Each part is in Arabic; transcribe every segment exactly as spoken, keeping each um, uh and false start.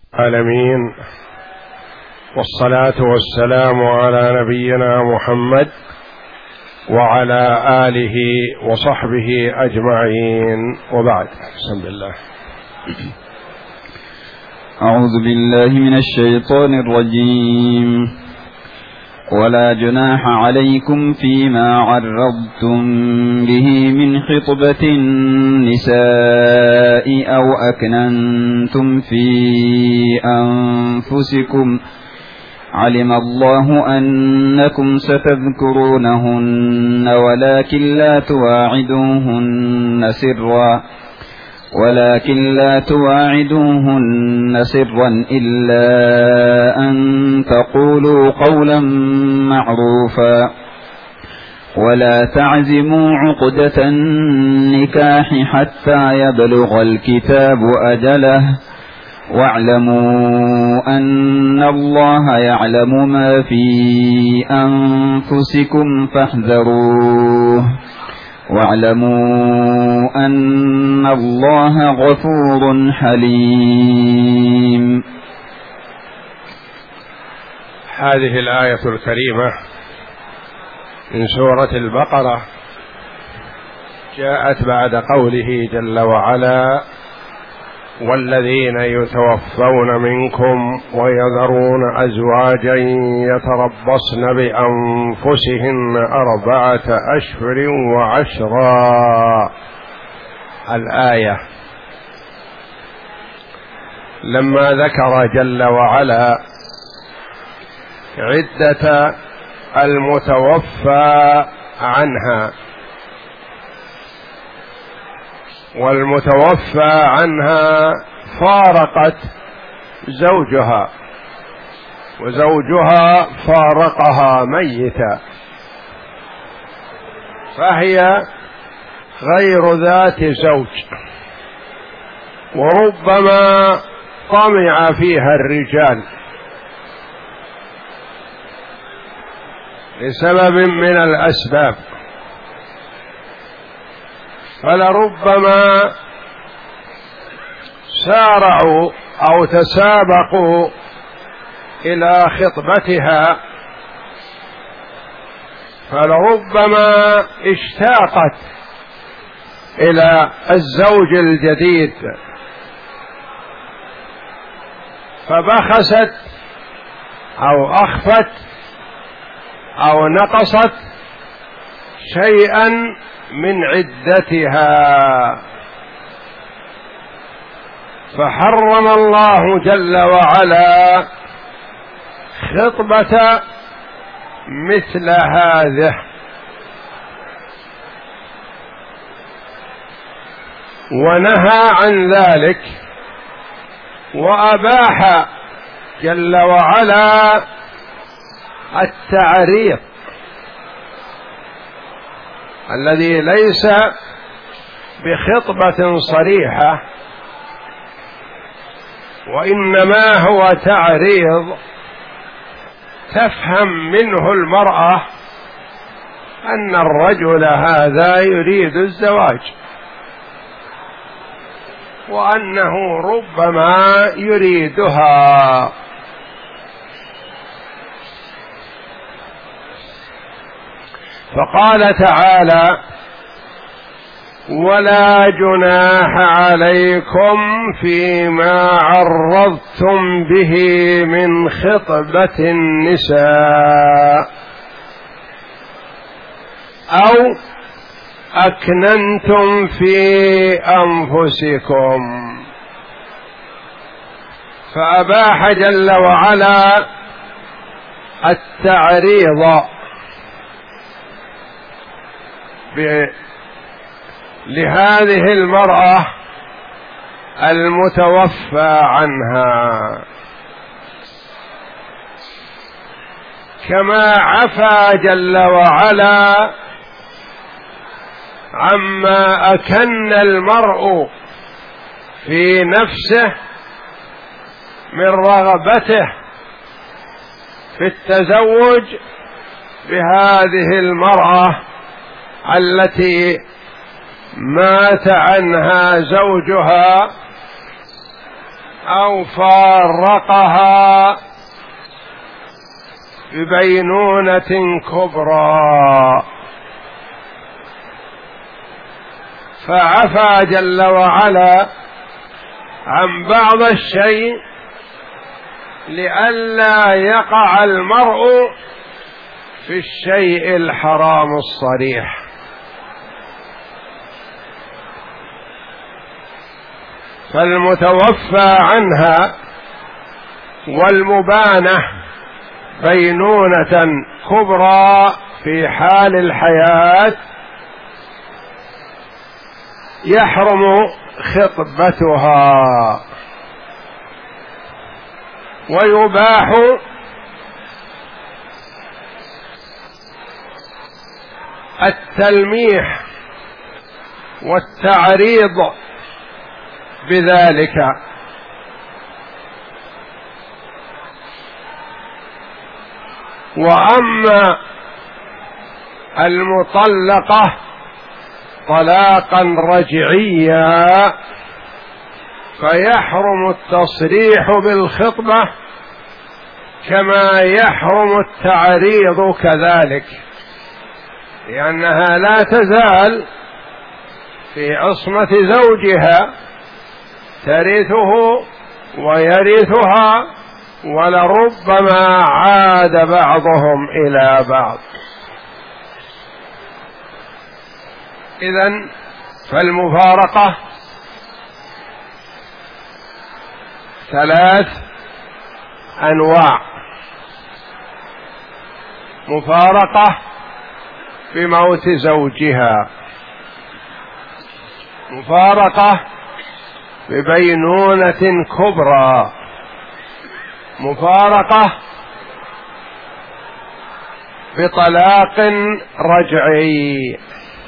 العالمين، والصلاة والسلام على نبينا محمد وعلى آله وصحبه أجمعين، وبعد. بسم الله. أعوذ بالله من الشيطان الرجيم. ولا جناح عليكم فيما عرضتم به من خطبة النساء أو أكننتم في أنفسكم، علم الله أنكم ستذكرونهن ولكن لا تواعدوهن سرا ولكن لا تواعدوهن سرا إلا أن تقولوا قولا معروفا، ولا تعزموا عقدة النكاح حتى يبلغ الكتاب أجله، واعلموا أن الله يعلم ما في أنفسكم فاحذروه، واعلموا أن الله غفور حليم. هذه الآية الكريمة من سورة البقرة جاءت بعد قوله جل وعلا: والذين يتوفون منكم ويذرون أزواجا يتربصن بأنفسهن أربعة أشهر وعشرا. الآية لما ذكر جل وعلا عدة المتوفى عنها، والمتوفى عنها فارقت زوجها وزوجها فارقها ميتا، فهي غير ذات زوج، وربما طمع فيها الرجال لسبب من الأسباب، فلربما سارعوا أو تسابقوا إلى خطبتها، فلربما اشتاقت إلى الزوج الجديد فبخست أو أخفت أو نقصت شيئا من عدتها، فحرم الله جل وعلا خطبة مثل هذه، ونهى عن ذلك، وأباح جل وعلا التعريض الذي ليس بخطبة صريحة، وإنما هو تعريض تفهم منه المرأة أن الرجل هذا يريد الزواج، وأنه ربما يريدها. فقال تعالى: ولا جناح عليكم فيما عرضتم به من خطبة النساء أو أكننتم في أنفسكم. فأباح جل وعلا التعريض لهذه المرأة المتوفى عنها، كما عفا جل وعلا عما أكن المرء في نفسه من رغبته في التزوج بهذه المرأة التي مات عنها زوجها أو فارقها ببينونة كبرى، فعفى جل وعلا عن بعض الشيء لئلا يقع المرء في الشيء الحرام الصريح. فالمتوفى عنها والمبانة بينونة كبرى في حال الحياة يحرم خطبتها، ويباح التلميح والتعريض بذلك. وأما المطلقة طلاقا رجعيا فيحرم التصريح بالخطبة كما يحرم التعريض كذلك، لأنها لا تزال في عصمة زوجها ترثه ويرثها، ولربما عاد بعضهم إلى بعض. إذن فالمفارقة ثلاث أنواع: مفارقة بموت زوجها، مفارقة ببينونة كبرى، مفارقة بطلاق رجعي.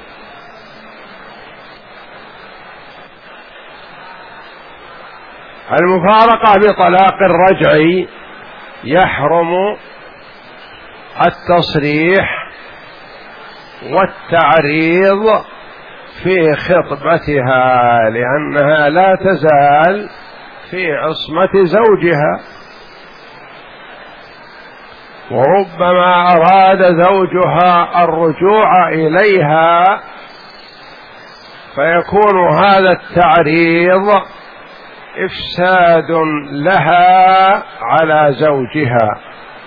المفارقة بطلاق رجعي يحرم التصريح والتعريض في خطبتها، لأنها لا تزال في عصمة زوجها، وربما أراد زوجها الرجوع إليها فيكون هذا التعريض إفساد لها على زوجها.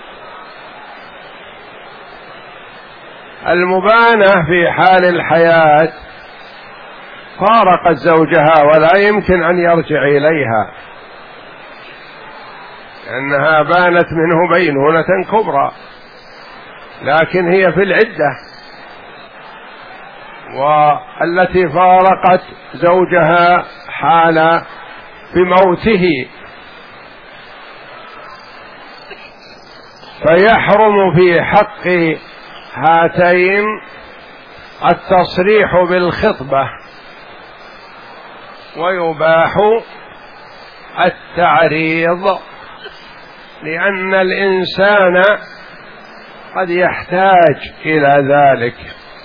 المبانة في حال الحياة فارقت زوجها ولا يمكن أن يرجع إليها، لأنها بانت منه بينونة كبرى، لكن هي في العدة. والتي فارقت زوجها حال بموته فيحرم في حق هاتين التصريح بالخطبة، ويباح التعريض، لأن الإنسان قد يحتاج إلى ذلك،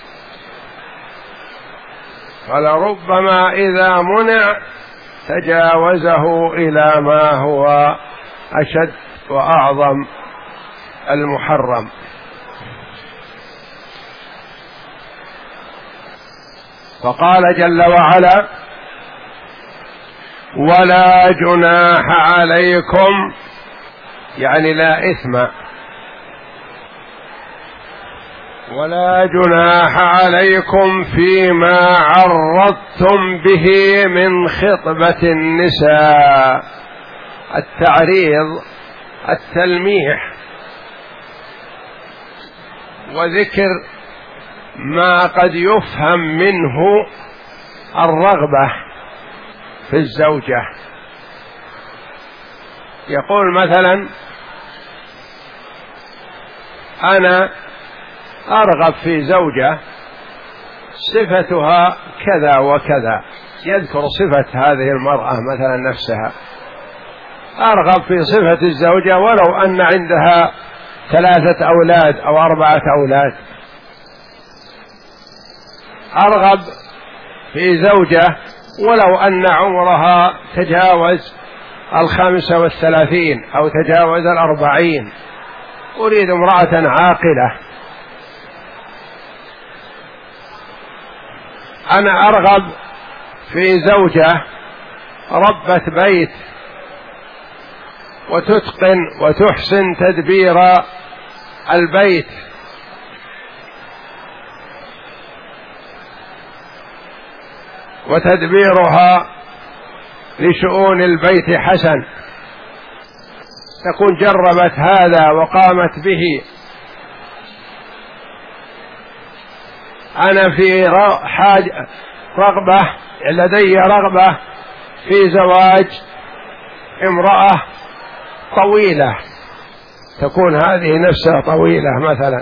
فلربما إذا منع تجاوزه إلى ما هو أشد وأعظم المحرم. فقال جل وعلا: ولا جناح عليكم، يعني لا إثم، ولا جناح عليكم فيما عرضتم به من خطبة النساء. التعريض التلميح وذكر ما قد يفهم منه الرغبة في الزوجة. يقول مثلا: أنا أرغب في زوجة صفتها كذا وكذا، يذكر صفة هذه المرأة مثلا نفسها، أرغب في صفة الزوجة ولو أن عندها ثلاثة أولاد أو أربعة أولاد، أرغب في زوجة ولو أن عمرها تجاوز الخامسة والثلاثين أو تجاوز الأربعين، أريد امرأة عاقلة. أنا أرغب في زوجة ربة بيت وتتقن وتحسن تدبير البيت، وتدبيرها لشؤون البيت حسن، تكون جربت هذا وقامت به. أنا في حاجة رغبة لدي رغبة في زواج امرأة طويلة، تكون هذه نفسها طويلة مثلا،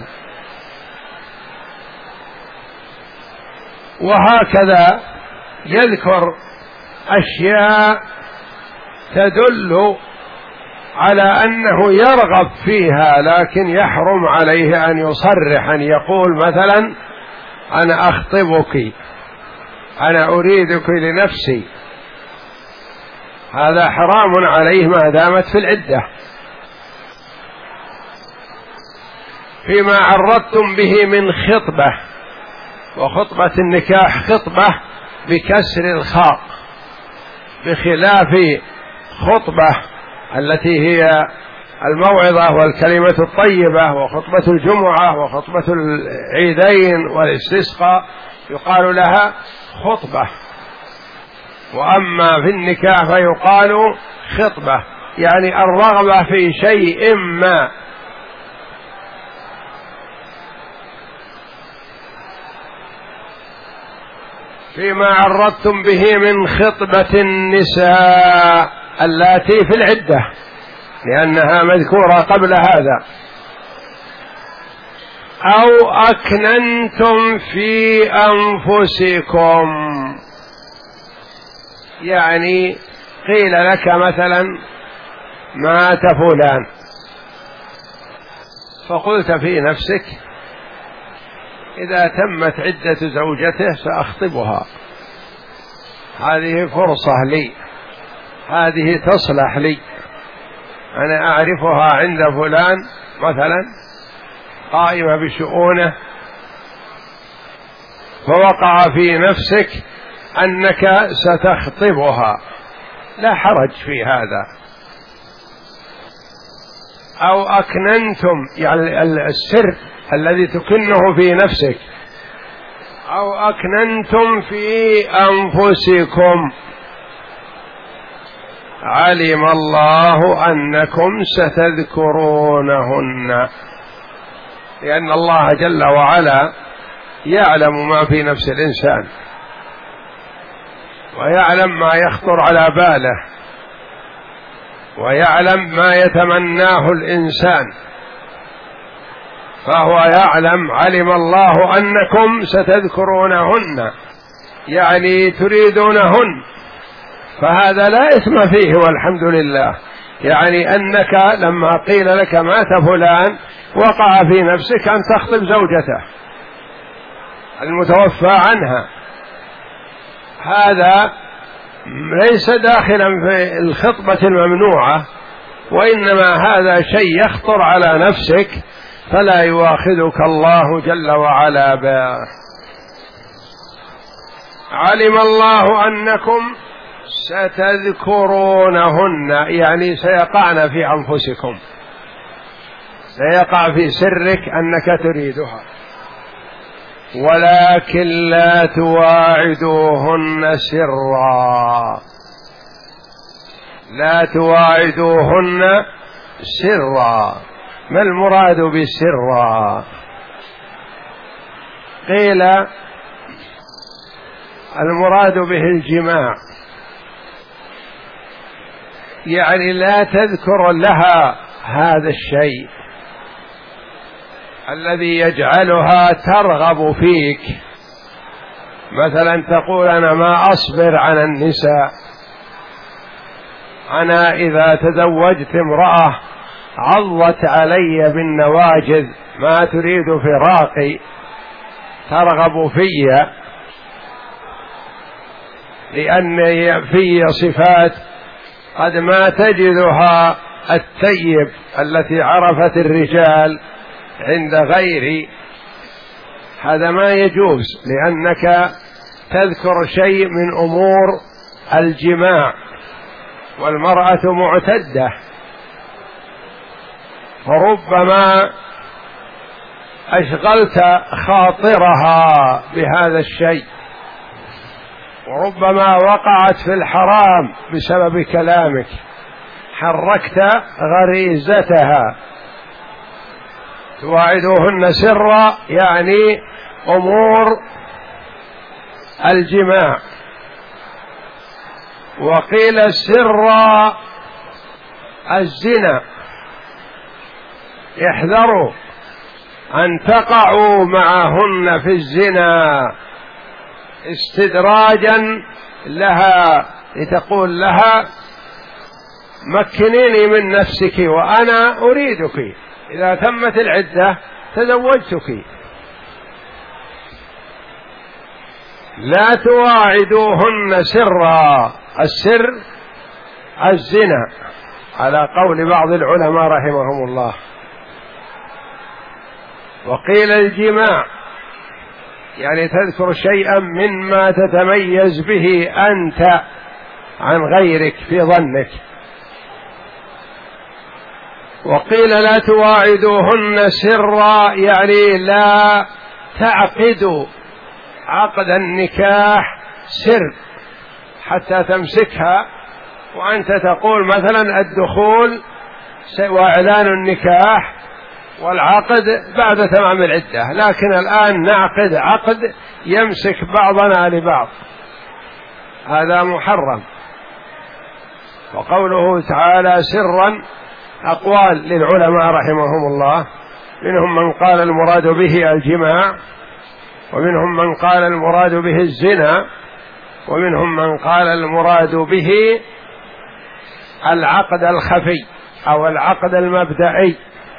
وهكذا يذكر أشياء تدل على أنه يرغب فيها، لكن يحرم عليه أن يصرح، أن يقول مثلا أنا أخطبك، أنا أريدك لنفسي، هذا حرام عليه ما دامت في العدة. فيما عرضتم به من خطبة، وخطبة النكاح خطبة بكسر الخاء، بخلاف خطبة التي هي الموعظة والكلمة الطيبة وخطبة الجمعة وخطبة العيدين والاستسقاء يقال لها خطبة، وأما في النكاح فيقال خطبة، يعني الرغبة في شيء ما. فيما عرضتم به من خطبة النساء اللاتي في العدة، لأنها مذكورة قبل هذا، أو أكننتم في أنفسكم، يعني قيل لك مثلا مات فلان فقلت في نفسك إذا تمت عدة زوجته سأخطبها، هذه فرصة لي، هذه تصلح لي، أنا أعرفها عند فلان مثلا قائمة بشؤونه، فوقع في نفسك أنك ستخطبها، لا حرج في هذا. أو أكننتم، يعني السر الذي تكنه في نفسك، أو أكننتم في أنفسكم علم الله أنكم ستذكرونهن، لأن الله جل وعلا يعلم ما في نفس الإنسان ويعلم ما يخطر على باله ويعلم ما يتمناه الإنسان، فهو يعلم، علم الله أنكم ستذكرونهن، يعني تريدونهن، فهذا لا إثم فيه والحمد لله، يعني أنك لما قيل لك مات فلان وقع في نفسك أن تخطب زوجته المتوفى عنها، هذا ليس داخلا في الخطبة الممنوعة، وإنما هذا شيء يخطر على نفسك فلا يؤاخذك الله جل وعلا به. علم الله أنكم ستذكرونهن، يعني سيقعن في أنفسكم، سيقع في سرك أنك تريدها، ولكن لا تواعدوهن سرا، لا تواعدوهن سرا. ما المراد بالسرا؟ قيل المراد به الجماع، يعني لا تذكر لها هذا الشيء الذي يجعلها ترغب فيك، مثلا تقول أنا ما أصبر على النساء، أنا إذا تزوجت امرأة عضت علي بالنواجذ ما تريد فراقي، ترغب في لأن في صفات قد ما تجدها الثيب التي عرفت الرجال عند غيري، هذا ما يجوز، لأنك تذكر شيء من أمور الجماع، والمرأة معتدة، فربما أشغلت خاطرها بهذا الشيء، وربما وقعت في الحرام بسبب كلامك، حركت غريزتها. تواعدوهن سرا يعني أمور الجماع. وقيل سرا الزنا، احذروا أن تقعوا معهن في الزنا استدراجا لها، لتقول لها مكنيني من نفسك وأنا أريدك، إذا تمت العدة تزوجتك. لا تواعدوهن سرا، السر الزنا على قول بعض العلماء رحمهم الله. وقيل الجماع يعني تذكر شيئا مما تتميز به أنت عن غيرك في ظنك. وقيل لا تواعدوهن سرا يعني لا تعقدوا عقد النكاح سر حتى تمسكها وأنت تقول مثلا الدخول وإعلان النكاح والعقد بعد تمام العدة، لكن الآن نعقد عقد يمسك بعضنا لبعض، هذا محرم. وقوله تعالى سرا أقوال للعلماء رحمهم الله، منهم من قال المراد به الجماع، ومنهم من قال المراد به الزنا، ومنهم من قال المراد به العقد الخفي أو العقد المبدئي.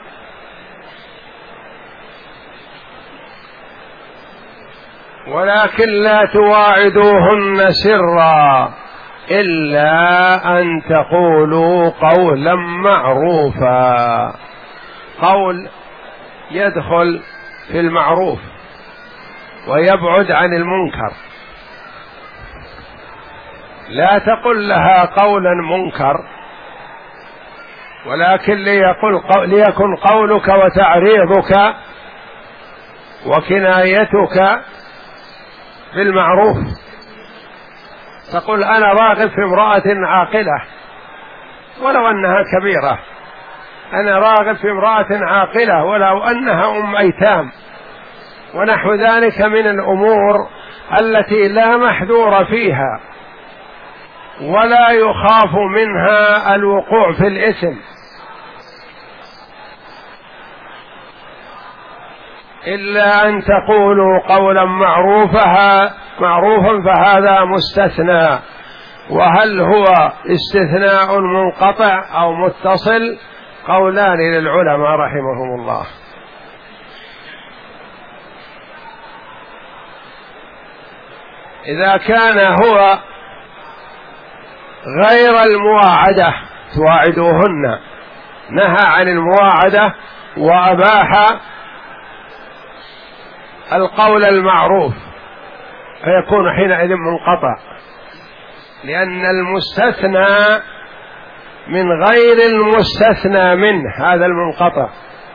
ولكن لا تواعدوهن سرا إلا أن تقولوا قولا معروفا. قول يدخل في المعروف ويبعد عن المنكر، لا تقل لها قولا منكر، ولكن ليقل ليكن قولك وتعريضك وكنايتك بالمعروف. تقول أنا راغب في امرأة عاقلة ولو أنها كبيرة، أنا راغب في امرأة عاقلة ولو أنها أم أيتام، ونحو ذلك من الأمور التي لا محذور فيها ولا يخاف منها الوقوع في الإثم. إلا أن تقولوا قولا معروفا معروفا فهذا مستثنى. وهل هو استثناء منقطع أو متصل؟ قولان للعلماء رحمهم الله. إذا كان هو غير المواعدة تواعدوهن، نهى عن المواعدة وأباح القول المعروف، فيكون حينئذ منقطع، لأن المستثنى من غير المستثنى منه هذا المنقطع.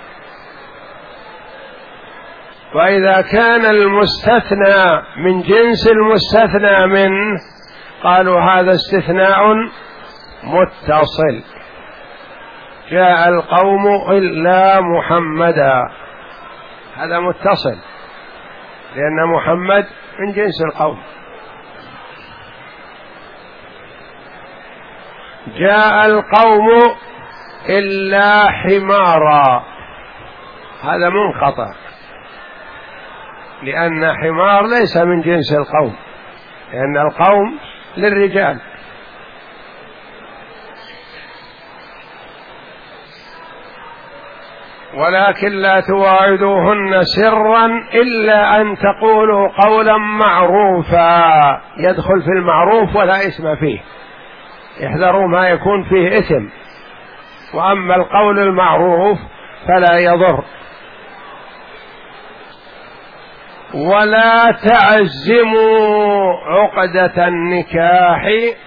وإذا كان المستثنى من جنس المستثنى منه قالوا هذا استثناء متصل. جاء القوم إلا محمدا، هذا متصل لأن محمد من جنس القوم. جاء القوم إلا حمارا، هذا منقطع لأن حمار ليس من جنس القوم، لأن القوم للرجال. ولكن لا تواعدوهن سرا إلا أن تقولوا قولا معروفا، يدخل في المعروف ولا إثم فيه، احذروا ما يكون فيه إثم، وأما القول المعروف فلا يضر. ولا تعزموا عقدة النكاح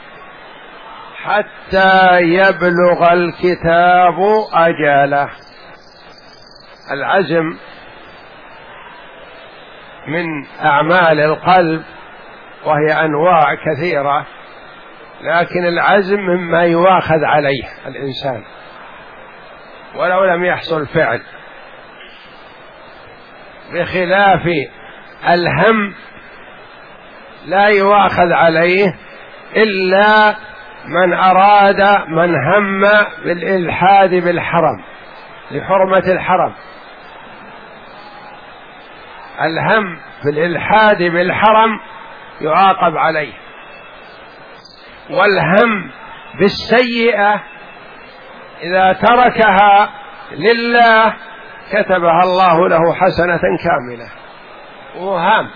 حتى يبلغ الكتاب أجله. العزم من أعمال القلب وهي أنواع كثيرة، لكن العزم مما يواخذ عليه الإنسان ولو لم يحصل فعل، بخلاف الهم لا يواخذ عليه إلا من أراد من هم بالإلحاد بالحرم لحرمة الحرم. الهم بالإلحاد بالحرم يعاقب عليه، والهم بالسيئة إذا تركها لله كتبها الله له حسنة كاملة وهام.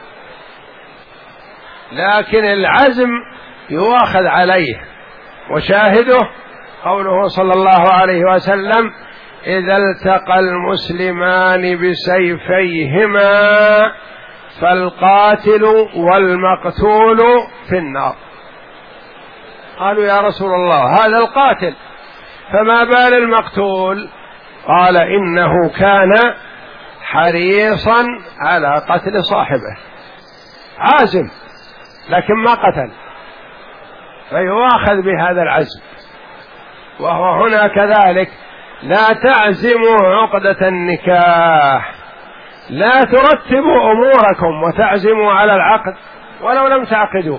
لكن العزم يؤاخذ عليه، وشاهده قوله صلى الله عليه وسلم: إذا التقى المسلمان بسيفيهما فالقاتل والمقتول في النار. قالوا: يا رسول الله، هذا القاتل، فما بال المقتول؟ قال: إنه كان حريصا على قتل صاحبه، عازم لكن ما قتل، فيؤاخذ بهذا العزم. وهو هنا كذلك: لا تعزموا عقدة النكاح، لا ترتبوا أموركم وتعزموا على العقد ولو لم تعقدوا.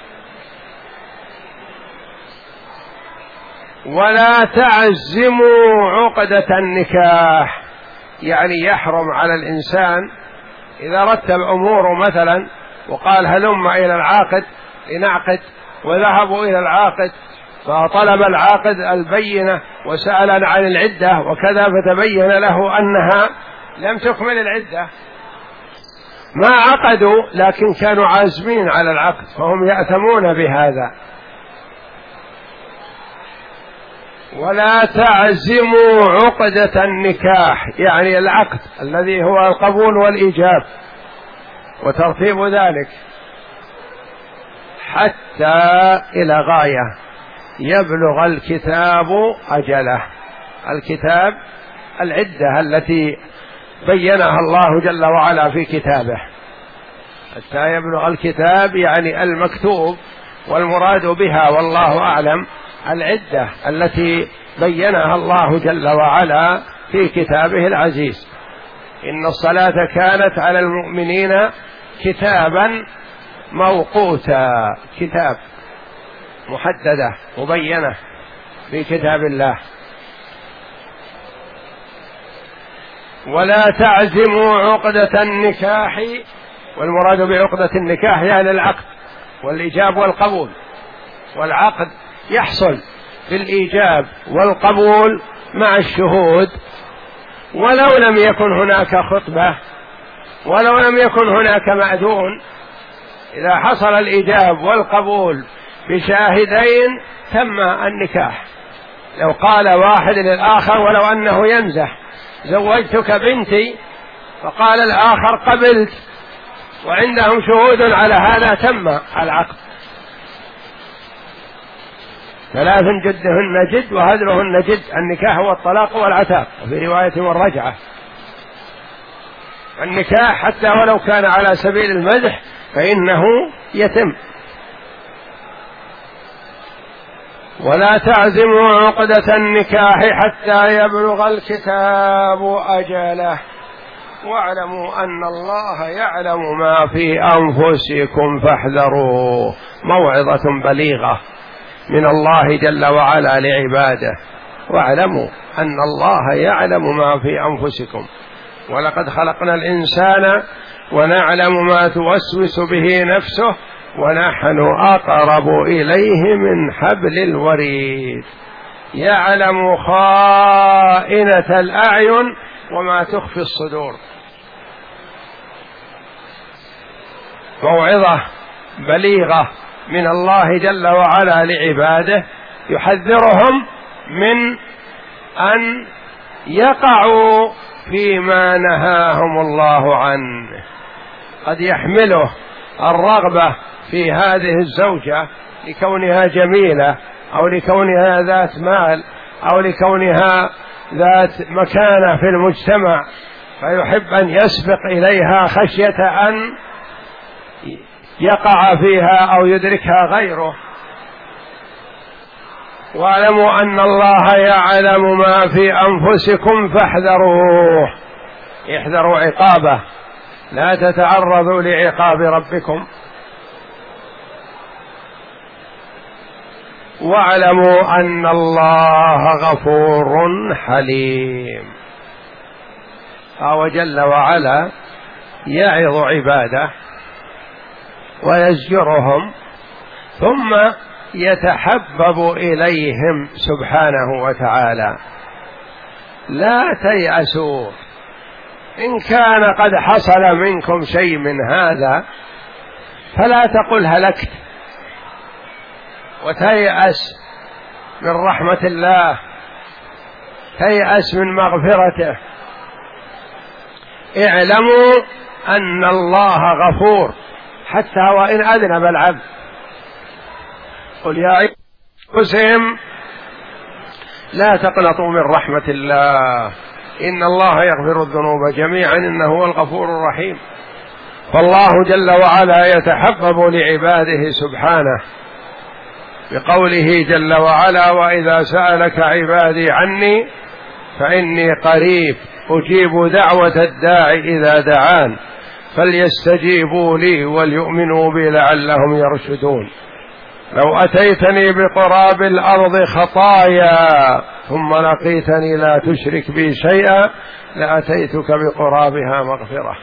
ولا تعزموا عقدة النكاح، يعني يحرم على الإنسان إذا رتب أموره مثلا وقال: هلم إلى العاقد لنعقد، وذهبوا إلى العاقد فطلب العاقد البينة وسأل عن العدة وكذا، فتبين له أنها لم تكمل العدة، ما عقدوا لكن كانوا عازمين على العقد، فهم يأثمون بهذا. ولا تعزموا عقدة النكاح، يعني العقد الذي هو القبول والإيجاب وترتيب ذلك، حتى إلى غاية يبلغ الكتاب أجله. الكتاب العدة التي بينها الله جل وعلا في كتابه. حتى يبلغ الكتاب يعني المكتوب، والمراد بها والله أعلم العدة التي بينها الله جل وعلا في كتابه العزيز. إن الصلاة كانت على المؤمنين كتابا موقوتا، كتاب محددة مبينة في كتاب الله. ولا تعزموا عقدة النكاح، والمراد بعقدة النكاح يعني العقد والإيجاب والقبول. والعقد يحصل بالإيجاب والقبول مع الشهود، ولو لم يكن هناك خطبة ولو لم يكن هناك مأذون، إذا حصل الإيجاب والقبول بشاهدين تم النكاح. لو قال واحد للآخر ولو أنه يمزح: زوجتك بنتي، فقال الآخر: قبلت، وعندهم شهود على هذا، تم العقد. ثلاث جدهن جد وهدرهن جد، النكاح هو الطلاق والعتاق، وفي رواية والرجعة. النكاح حتى ولو كان على سبيل المزح فإنه يتم. ولا تعزموا عقدة النكاح حتى يبلغ الكتاب أجله واعلموا أن الله يعلم ما في أنفسكم فاحذروا. موعظة بليغة من الله جل وعلا لعباده: واعلموا أن الله يعلم ما في أنفسكم، ولقد خلقنا الإنسان ونعلم ما توسوس به نفسه ونحن أقرب إليه من حبل الوريد. يعلم خائنة الأعين وما تخفي الصدور. موعظة بليغة من الله جل وعلا لعباده يحذرهم من أن يقعوا فيما نهاهم الله عنه. قد يحمله الرغبة في هذه الزوجة لكونها جميلة أو لكونها ذات مال أو لكونها ذات مكانة في المجتمع، فيحب أن يسبق إليها خشية أن يقع فيها أو يدركها غيره. واعلموا أن الله يعلم ما في أنفسكم فاحذروه، احذروا عقابه، لا تتعرضوا لعقاب ربكم. واعلموا أن الله غفور حليم. فهو جل وعلا يعظ عباده ويزجرهم ثم يتحبب إليهم سبحانه وتعالى. لا تيأسوا إن كان قد حصل منكم شيء من هذا، فلا تقل هلكت وتيأس من رحمة الله، تيأس من مغفرته. اعلموا أن الله غفور حتى وإن أذنب العبد. قل يا أنفسهم لا تقنطوا من رحمة الله إن الله يغفر الذنوب جميعا إنه هو الغفور الرحيم. فالله جل وعلا يتحبب لعباده سبحانه بقوله جل وعلا: وإذا سألك عبادي عني فإني قريب أجيب دعوة الداعي إذا دعان فليستجيبوا لي وليؤمنوا بي لعلهم يرشدون. لو أتيتني بقراب الأرض خطايا ثم لقيتني لا تشرك بي شيئا لأتيتك بقرابها مغفرة.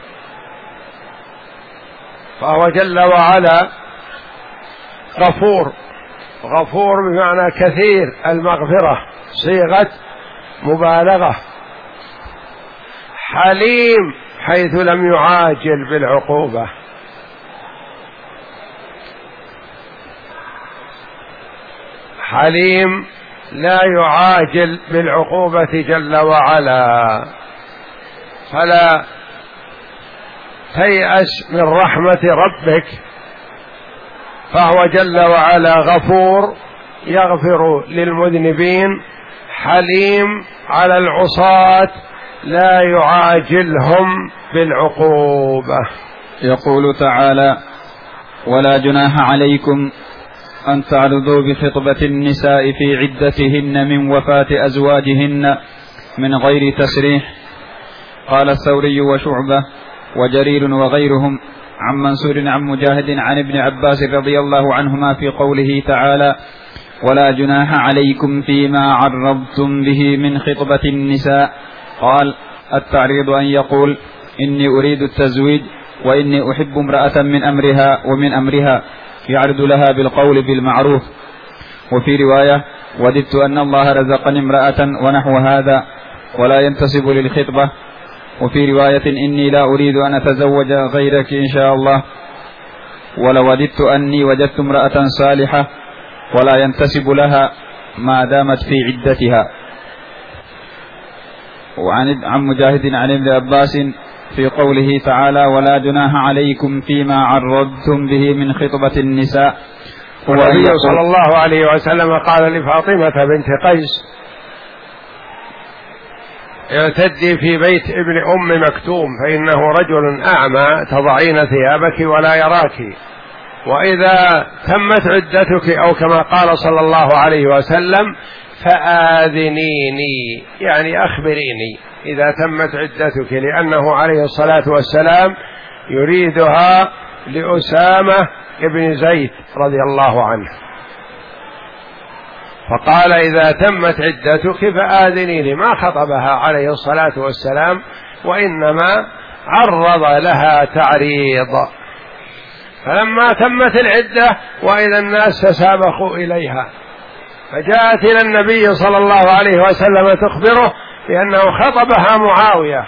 فهو جل وعلا غفور، غفور بمعنى كثير المغفرة، صيغة مبالغة. حليم حيث لم يعاجل بالعقوبة. حليم لا يعاجل بالعقوبة جل وعلا. فلا تيأس من رحمة ربك، فهو جل وعلا غفور يغفر للمذنبين، حليم على العصاة لا يعاجلهم بالعقوبة. يقول تعالى: ولا جناح عليكم أن تعرضوا بخطبة النساء في عدتهن من وفاة أزواجهن من غير تسريح. قال الثوري وشعبة وجرير وغيرهم عن منصور عن مجاهد عن ابن عباس رضي الله عنهما في قوله تعالى: ولا جناح عليكم فيما عرضتم به من خطبة النساء. قال: التعريض أن يقول إني أريد التزويج وإني أحب امرأة من أمرها ومن أمرها، يعرض لها بالقول بالمعروف. وفي رواية: وددت أن الله رزقني امرأة ونحو هذا، ولا ينتسب للخطبة. وفي رواية: إني لا أريد أن أتزوج غيرك إن شاء الله، ولوددت أني وجدت امرأة صالحة، ولا ينتسب لها ما دامت في عدتها. وعن عن مجاهد عن ابن عباس في قوله تعالى: ولا جناح عليكم فيما عرضتم به من خطبة النساء. والنبي صلى الله عليه وسلم قال لفاطمة بنت قيس: اعتدي في بيت ابن أم مكتوم فإنه رجل أعمى تضعين ثيابك ولا يراك، وإذا تمت عدتك أو كما قال صلى الله عليه وسلم فآذنيني، يعني أخبريني إذا تمت عدتك، لأنه عليه الصلاة والسلام يريدها لأسامة ابن زيد رضي الله عنه، فقال إذا تمت عدتك فآذنيني، ما خطبها عليه الصلاة والسلام وإنما عرض لها تعريض. فلما تمت العدة وإذا الناس تسابقوا إليها، فجاءت إلى النبي صلى الله عليه وسلم تخبره بأنه خطبها معاوية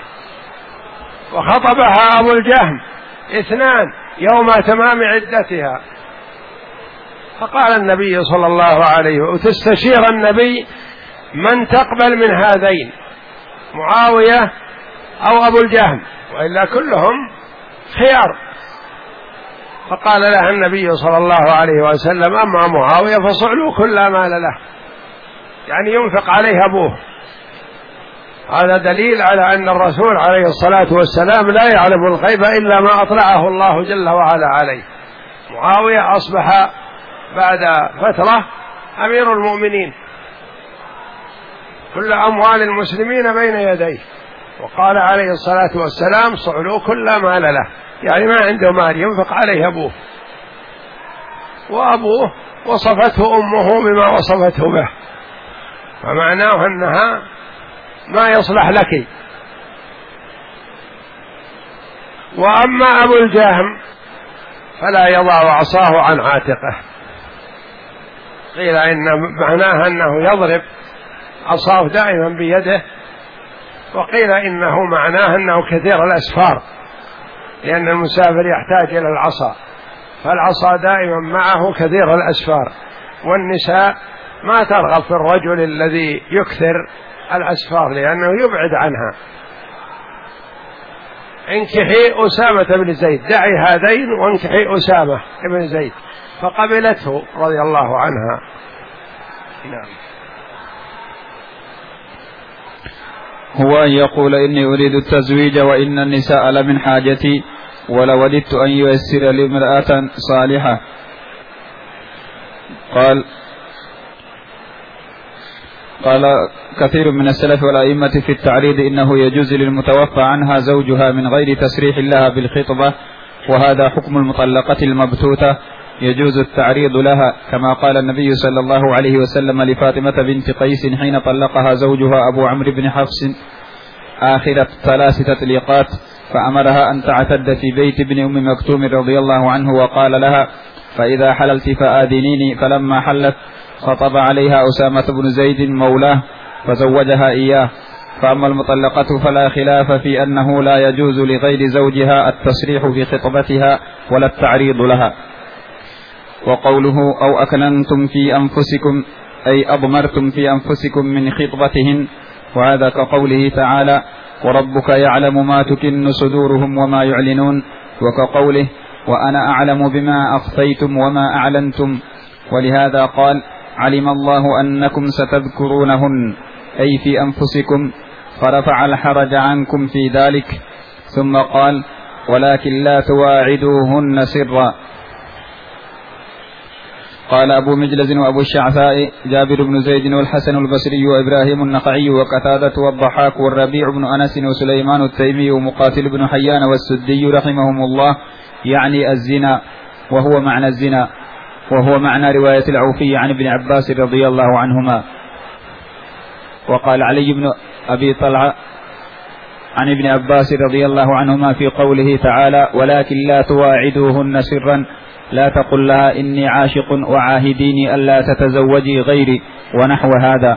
وخطبها أبو الجهم اثنان يوم تمام عدتها، فقال النبي صلى الله عليه وسلم: وتستشير النبي من تقبل من هذين، معاوية أو أبو الجهم، وإلا كلهم خيار. فقال لها النبي صلى الله عليه وسلم: أما معاوية فصعلوا كل مال له، يعني ينفق عليه أبوه. هذا دليل على أن الرسول عليه الصلاة والسلام لا يعلم الغيب إلا ما أطلعه الله جل وعلا عليه. معاوية أصبح بعد فترة أمير المؤمنين، كل أموال المسلمين بين يديه، وقال عليه الصلاة والسلام: صعلوا كل مال له، يعني ما عنده مال ينفق عليه أبوه، وأبوه وصفته أمه بما وصفته به، فمعناه أنها ما يصلح لك. وأما أبو الجهم فلا يضع عصاه عن عاتقه، قيل إن معناه أنه يضرب عصاه دائما بيده، وقيل إنه معناه أنه كثير الأسفار، لأن المسافر يحتاج إلى العصا، فالعصا دائما معه كثير الأسفار، والنساء ما ترغب في الرجل الذي يكثر الأسفار لأنه يبعد عنها. انكحي أسامة بن زيد، دعي هذين وانكحي أسامة بن زيد، فقبلته رضي الله عنها. نعم. هو أن يقول: إني أريد التزويج وإن النساء لمن حاجتي، ولوددت أن ييسر لي امرأة صالحة. قال قال كثير من السلف والأئمة في التعريض: إنه يجوز للمتوفى عنها زوجها من غير تسريح لها بالخطبة، وهذا حكم المطلقة المبتوتة، يجوز التعريض لها، كما قال النبي صلى الله عليه وسلم لفاطمة بنت قيس حين طلقها زوجها أبو عمرو بن حفص آخر ثلاث تطليقات، فأمرها أن تعتد في بيت ابن أم مكتوم رضي الله عنه، وقال لها: فإذا حللت فآذنيني. فلما حلت خطب عليها أسامة بن زيد مولاه فزوجها إياه. فأما المطلقة فلا خلاف في أنه لا يجوز لغير زوجها التصريح في خطبتها ولا التعريض لها. وقوله: أو أكننتم في أنفسكم، أي أضمرتم في أنفسكم من خطبتهن، وهذا كقوله تعالى: وربك يعلم ما تكن صدورهم وما يعلنون، وكقوله: وأنا أعلم بما أخفيتم وما أعلنتم. ولهذا قال: علم الله أنكم ستذكرونهن، أي في أنفسكم، فرفع الحرج عنكم في ذلك. ثم قال: ولكن لا تواعدوهن سرا. قال أبو مجلز وأبو الشعثاء: جابر بن زيد والحسن البصري وإبراهيم النخعي وقتادة والضحاك والربيع بن أنس وسليمان التيمي ومقاتل بن حيان والسدي رحمهم الله، يعني الزنا، وهو معنى الزنا، وهو معنى رواية العوفي عن ابن عباس رضي الله عنهما. وقال علي بن أبي طلحة عن ابن عباس رضي الله عنهما في قوله تعالى: ولكن لا تواعدوهن سرا، لا تقل لها إني عاشق وعاهديني ألا تتزوجي غيري، ونحو هذا.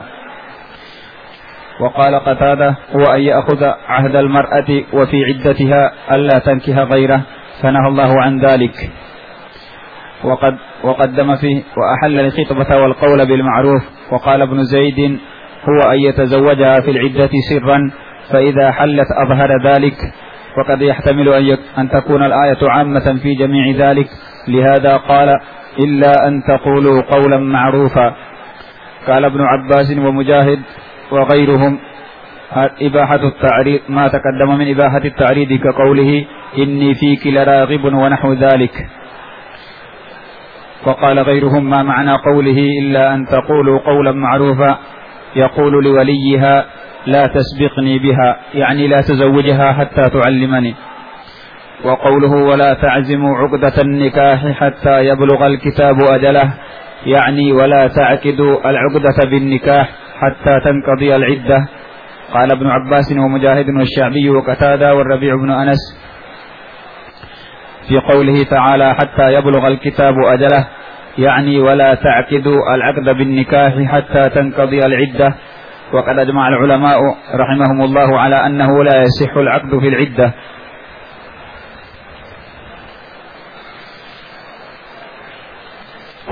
وقال قتادة: هو أن يأخذ عهد المرأة وفي عدتها ألا تنكح غيره، فنهى الله عن ذلك. وقد وقدم فيه: وأحل الخطبة والقول بالمعروف. وقال ابن زيد: هو أن يتزوجها في العدة سرا، فإذا حلت أظهر ذلك. وقد يحتمل أن تكون الآية عامة في جميع ذلك، لهذا قال: إلا أن تقولوا قولا معروفا. قال ابن عباس ومجاهد وغيرهم: إباحة التعريض ما تقدم من إباحة التعريض كقوله: إني فيك لراغب، ونحو ذلك. وقال غيرهم: ما معنى قوله إلا أن تقولوا قولا معروفا؟ يقول لوليها: لا تسبقني بها، يعني لا تزوجها حتى تعلمني. وقوله: ولا تعزموا عقدة النكاح حتى يبلغ الكتاب أجله، يعني ولا تعقدوا العقدة بالنكاح حتى تنقضي العدة. قال ابن عباس ومجاهد والشعبي وقتادة والربيع بن أنس في قوله تعالى: حتى يبلغ الكتاب أجله، يعني ولا تعقدوا العقد بالنكاح حتى تنقضي العدة. وقد أجمع العلماء رحمهم الله على أنه لا يصح العقد في العدة.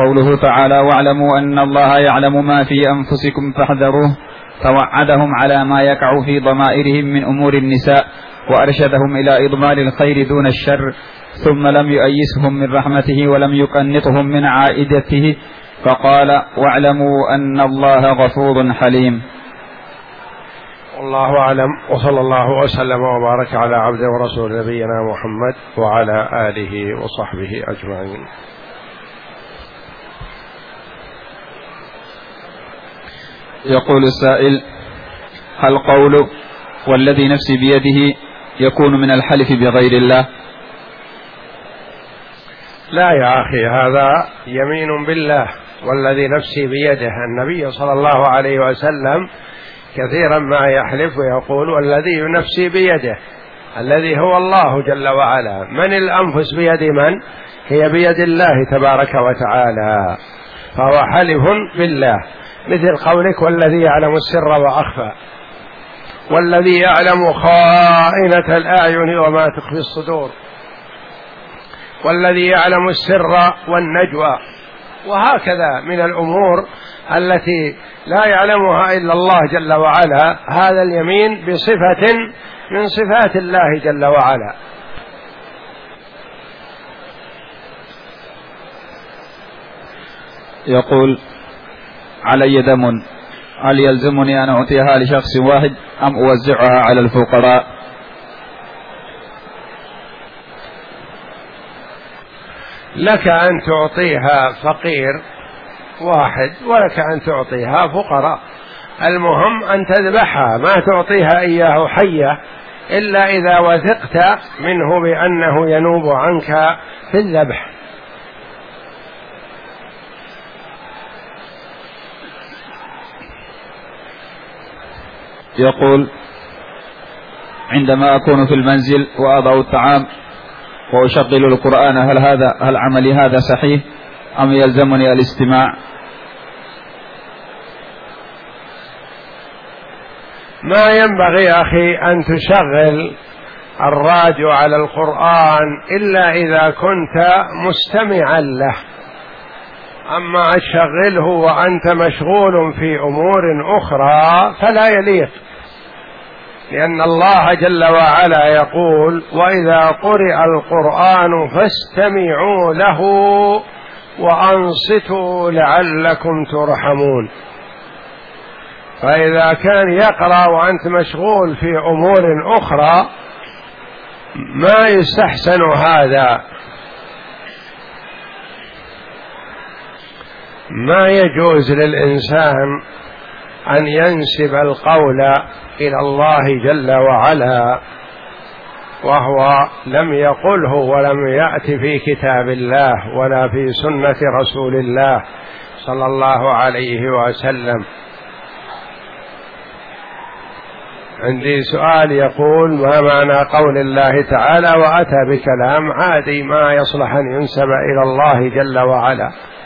قوله تعالى: واعلموا أن الله يعلم ما في أنفسكم فاحذروه، فوعدهم على ما يقع في ضمائرهم من أمور النساء، وأرشدهم إلى إضمار الخير دون الشر، ثم لم يؤيسهم من رحمته ولم يقنطهم من عائدته، فقال: واعلموا أن الله غفور حليم. والله أعلم، وصلى الله وسلم وبارك على عبده ورسول نبينا محمد وعلى آله وصحبه أجمعين. يقول السائل: هل قول والذي نفسي بيده يكون من الحلف بغير الله؟ لا يا أخي، هذا يمين بالله، والذي نفسي بيده. النبي صلى الله عليه وسلم كثيرا ما يحلف ويقول والذي نفسي بيده، الذي هو الله جل وعلا. من الأنفس بيد من؟ هي بيد الله تبارك وتعالى، فهو حلف بالله، مثل قولك والذي يعلم السر وأخفى، والذي يعلم خائنة الأعين وما تخفي الصدور، والذي يعلم السر والنجوى، وهكذا من الأمور التي لا يعلمها إلا الله جل وعلا. هذا اليمين بصفة من صفات الله جل وعلا. يقول: علي دم، هل يلزمني أن أعطيها لشخص واحد أم أوزعها على الفقراء؟ لك أن تعطيها فقير واحد، ولك أن تعطيها فقراء. المهم أن تذبحها، ما تعطيها إياه حية إلا إذا وثقت منه بأنه ينوب عنك في الذبح. يقول: عندما أكون في المنزل وأضع الطعام وأشغل القرآن، هل هذا هل عملي هذا صحيح أم يلزمني الاستماع؟ ما ينبغي يا أخي أن تشغل الراديو على القرآن إلا إذا كنت مستمعا له. أما تشغله وأنت مشغول في أمور أخرى فلا يليق، لأن الله جل وعلا يقول: وإذا قرئ القرآن فاستمعوا له وأنصتوا لعلكم ترحمون. فإذا كان يقرأ وأنت مشغول في أمور أخرى ما يستحسن هذا، ما يجوز للإنسان أن ينسب القول إلى الله جل وعلا وهو لم يقله ولم يأت في كتاب الله ولا في سنة رسول الله صلى الله عليه وسلم. عندي سؤال يقول: ما معنى قول الله تعالى وأتى بكلام عادي ما يصلح أن ينسب إلى الله جل وعلا؟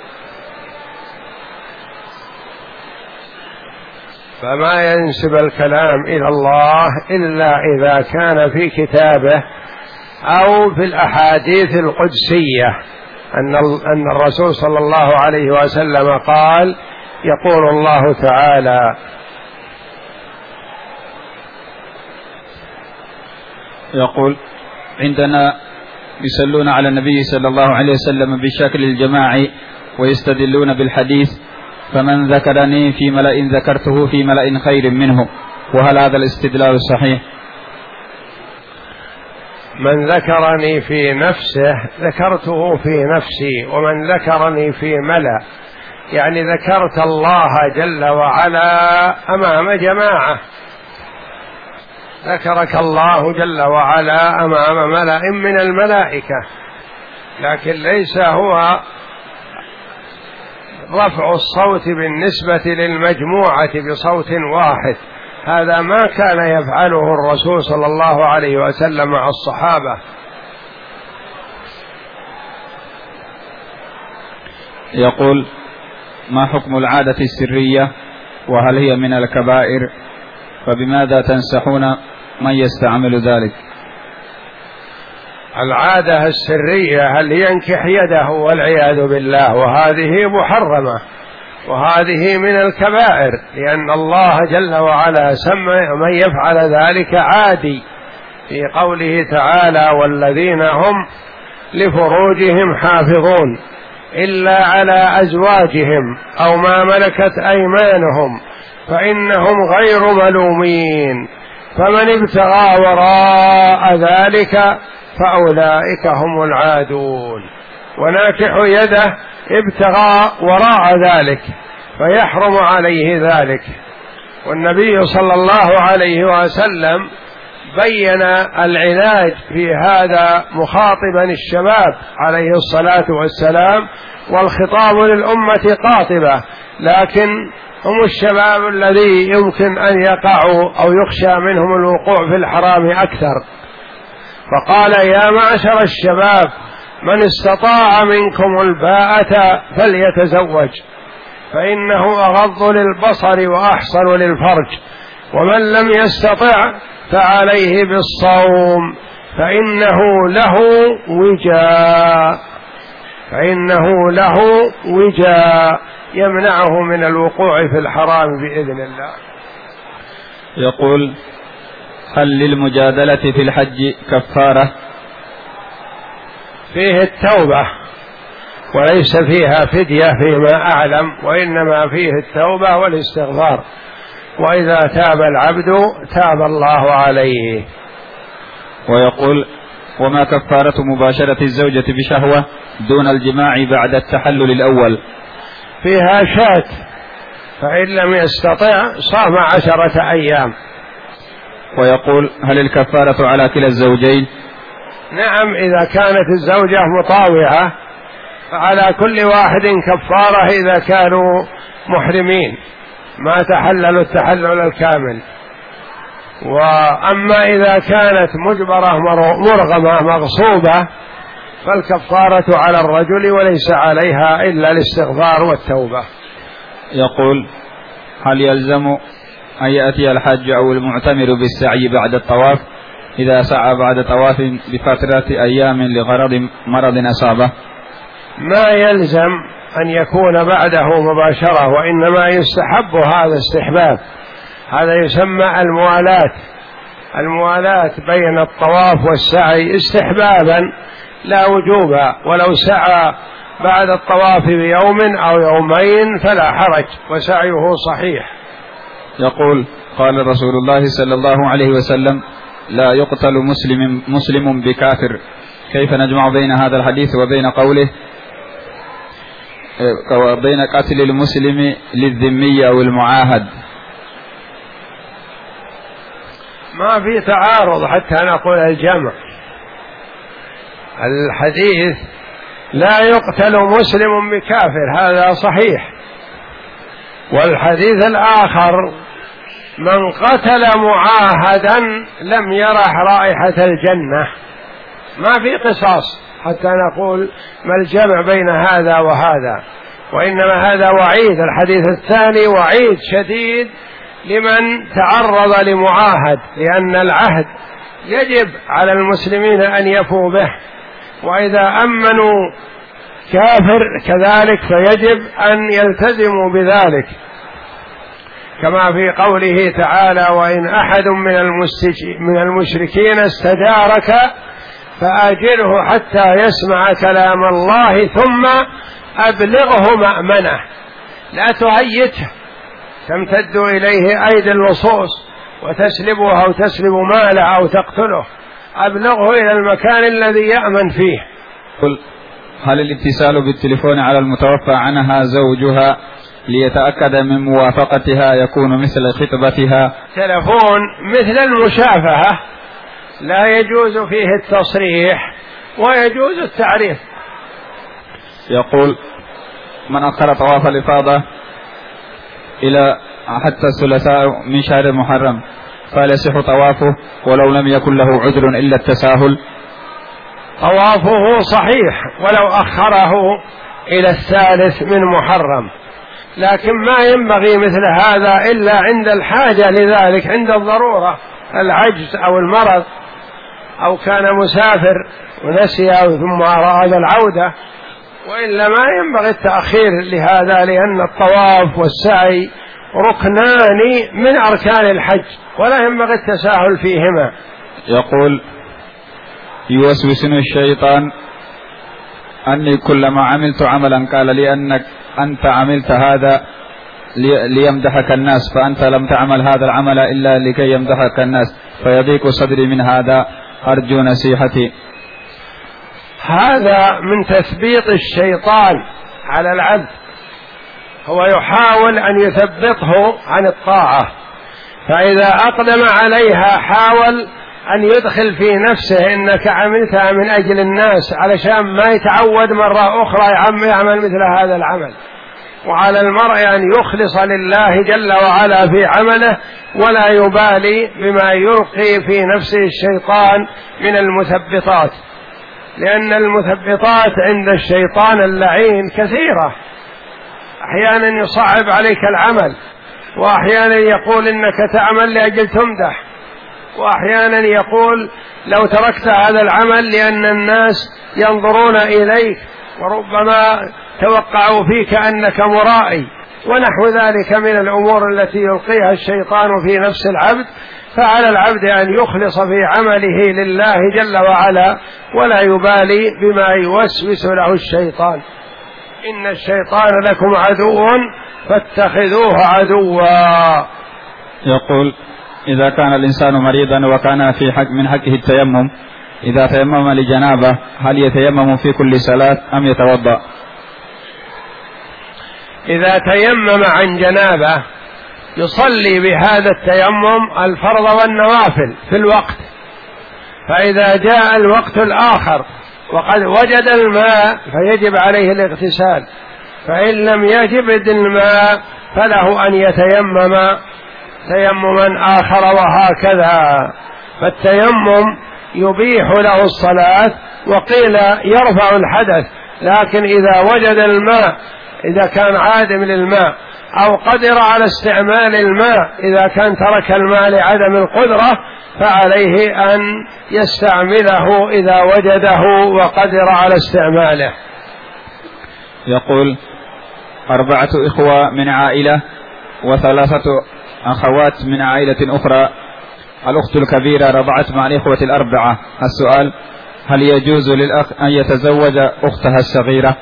فما ينسب الكلام إلى الله إلا إذا كان في كتابه أو في الأحاديث القدسية، أن أن الرسول صلى الله عليه وسلم قال: يقول الله تعالى. يقول: عندنا يصلون على النبي صلى الله عليه وسلم بالشكل الجماعي ويستدلون بالحديث: فمن ذكرني في ملأ ذكرته في ملأ خير منه، وهل هذا الاستدلال صحيح؟ من ذكرني في نفسه ذكرته في نفسي، ومن ذكرني في ملأ يعني ذكرت الله جل وعلا أمام جماعة، ذكرك الله جل وعلا أمام ملأ من الملائكة، لكن ليس هو رفع الصوت بالنسبة للمجموعة بصوت واحد. هذا ما كان يفعله الرسول صلى الله عليه وسلم مع الصحابة. يقول: ما حكم العادة السرية وهل هي من الكبائر؟ فبماذا تنصحون من يستعمل ذلك؟ العادة السرية هل ينكح يده والعياذ بالله، وهذه محرمة، وهذه من الكبائر، لأن الله جل وعلا سمى من يفعل ذلك عادي في قوله تعالى: والذين هم لفروجهم حافظون إلا على أزواجهم أو ما ملكت أيمانهم فإنهم غير ملومين، فمن ابتغى وراء ذلك فأولئك هم العادون. وناكح يده ابتغى وراء ذلك فيحرم عليه ذلك. والنبي صلى الله عليه وسلم بين العلاج في هذا مخاطبا الشباب عليه الصلاة والسلام، والخطاب للأمة قاطبة، لكن هم الشباب الذي يمكن أن يقعوا أو يخشى منهم الوقوع في الحرام أكثر. فقال: يا معشر الشباب من استطاع منكم الباءة فليتزوج فإنه أغض للبصر وأحصن للفرج، ومن لم يستطع فعليه بالصوم فإنه له وجاء فإنه له وجاء يمنعه من الوقوع في الحرام بإذن الله. يقول: هل للمجادلة في الحج كفارة؟ فيه التوبة وليس فيها فدية فيما أعلم، وإنما فيه التوبة والاستغفار، وإذا تاب العبد تاب الله عليه. ويقول: وما كفارة مباشرة الزوجة بشهوة دون الجماع بعد التحلل الأول؟ فيها شاة، فإن لم يستطع صام عشرة أيام. ويقول: هل الكفارة على كلا الزوجين؟ نعم، إذا كانت الزوجة مطاوعة فعلى كل واحد كفارة إذا كانوا محرمين ما تحللوا التحلل الكامل. وأما إذا كانت مجبرة مرغمة مغصوبة فالكفارة على الرجل وليس عليها إلا الاستغفار والتوبة. يقول: هل يلزم أن يأتي الحج أو المعتمر بالسعي بعد الطواف إذا سعى بعد طواف بفترة أيام لغرض مرض أصابه؟ ما يلزم أن يكون بعده مباشرة، وإنما يستحب هذا استحباب، هذا يسمى الموالاة الموالاة بين الطواف والسعي استحبابا لا وجوبا، ولو سعى بعد الطواف بيوم أو يومين فلا حرج وسعيه صحيح. يقول: قال رسول الله صلى الله عليه وسلم: لا يقتل مسلم مسلم بكافر. كيف نجمع بين هذا الحديث وبين قوله وبين قتل المسلم للذمي أو المعاهد؟ ما في تعارض حتى نقول الجمع. الحديث لا يقتل مسلم بكافر هذا صحيح، والحديث الآخر من قتل معاهدا لم يرح رائحة الجنة. ما في قصاص حتى نقول ما الجمع بين هذا وهذا، وإنما هذا وعيد. الحديث الثاني وعيد شديد لمن تعرض لمعاهد، لأن العهد يجب على المسلمين أن يفوا به، وإذا أمنوا كافر كذلك فيجب أن يلتزموا بذلك، كما في قوله تعالى: وإن أحد من المشركين استجارك فأجره حتى يسمع كلام الله ثم أبلغه مأمنه. لا تهيته تمتد إليه أيدي اللصوص وتسلبه أو تسلب ماله أو تقتله، أبلغه إلى المكان الذي يأمن فيه. قل: هل الاتصال بالتليفون على المتوفى عنها زوجها ليتأكد من موافقتها يكون مثل خطبتها؟ تلفون مثل المشافهة لا يجوز فيه التصريح ويجوز التعريف. يقول: من أخر طواف الإفاضة إلى حتى الثلاثاء من شهر المحرم فهل يصح طوافه ولو لم يكن له عذر إلا التساهل؟ طوافه صحيح ولو أخره إلى الثالث من محرم، لكن ما ينبغي مثل هذا إلا عند الحاجة لذلك، عند الضرورة، العجز أو المرض، أو كان مسافر ونسي ثم أراد العودة، وإلا ما ينبغي التأخير لهذا، لأن الطواف والسعي ركنان من أركان الحج ولا ينبغي التساهل فيهما. يقول: يوسوسني الشيطان أني كلما عملت عملا قال لي أنك أنت عملت هذا ليمدحك الناس، فأنت لم تعمل هذا العمل إلا لكي يمدحك الناس، فيضيق صدري من هذا، أرجو نصيحتي. هذا من تثبيط الشيطان على العبد، هو يحاول أن يثبطه عن الطاعة، فإذا أقدم عليها حاول أن يدخل في نفسه إنك عملتها من أجل الناس علشان ما يتعود مرة أخرى يعمل مثل هذا العمل. وعلى المرء أن يخلص لله جل وعلا في عمله ولا يبالي بما يلقي في نفسه الشيطان من المثبطات، لأن المثبطات عند الشيطان اللعين كثيرة. أحيانا يصعب عليك العمل، وأحيانا يقول إنك تعمل لأجل تمدح، وأحيانا يقول لو تركت هذا العمل لأن الناس ينظرون إليك وربما توقعوا فيك أنك مرائي، ونحو ذلك من الأمور التي يلقيها الشيطان في نفس العبد. فعلى العبد أن يخلص في عمله لله جل وعلا ولا يبالي بما يوسوس له الشيطان. إن الشيطان لكم عدو فاتخذوه عدوا. يقول: إذا كان الإنسان مريضا وكان في حق من حقه التيمم، إذا تيمم لجنابه هل يتيمم في كل صلاة أم يتوضأ؟ إذا تيمم عن جنابه يصلي بهذا التيمم الفرض والنوافل في الوقت، فإذا جاء الوقت الآخر وقد وجد الماء فيجب عليه الاغتسال، فإن لم يجد الماء فله أن يتيمم تيمما آخر، وهكذا. فالتيمم يبيح له الصلاة، وقيل يرفع الحدث، لكن إذا وجد الماء إذا كان عادم للماء، أو قدر على استعمال الماء إذا كان ترك الماء لعدم القدرة، فعليه أن يستعمله إذا وجده وقدر على استعماله. يقول: أربعة إخوة من عائلة وثلاثة أخوات من عائلة أخرى، الأخت الكبيرة رضعت مع الإخوة الأربعة. السؤال: هل يجوز للأخ أن يتزوج أختها الصغيرة؟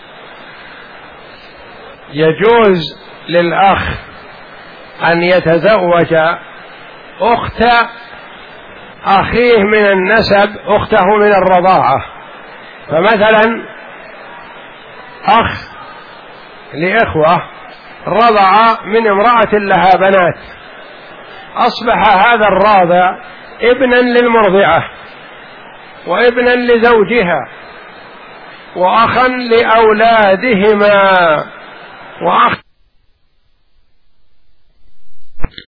يجوز للأخ أن يتزوج أخت أخيه من النسب، أخته من الرضاعة. فمثلا أخ لإخوة رضع من امرأة لها بنات، أصبح هذا الراضع ابنا للمرضعة وابنا لزوجها وأخا لأولادهما وأخ